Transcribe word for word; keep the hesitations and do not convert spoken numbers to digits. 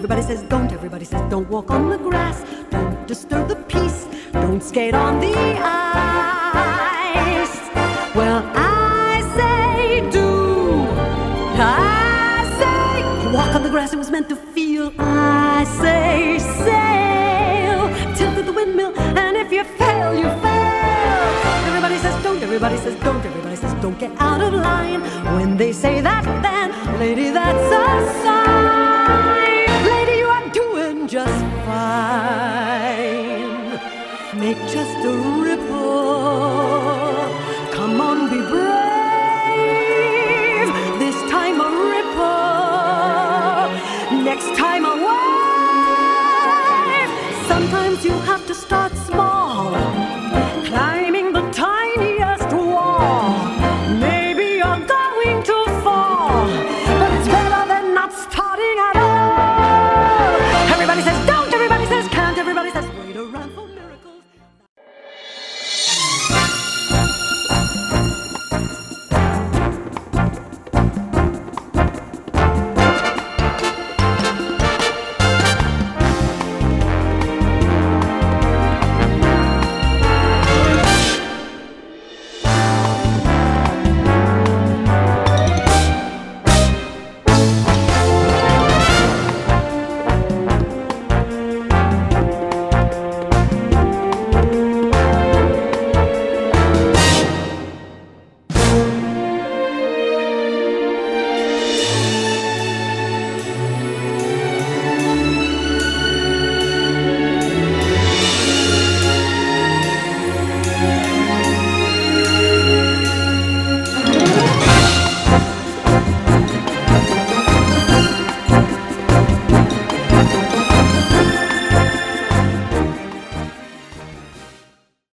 Everybody says don't, everybody says don't walk on the grass, don't disturb the peace, don't skate on the ice. Well, I say do, I say walk on the grass, it was meant to feel. I say sail, tilt at the windmill, and if you fail, you fail. Everybody says don't, everybody says don't, everybody says don't get out of line. When they say that, then, lady, that's a sign. Lady, you are doing just fine. Make just a ripple. Come on, be brave. This time a ripple. Next time a wave. Sometimes you have to start small. Climb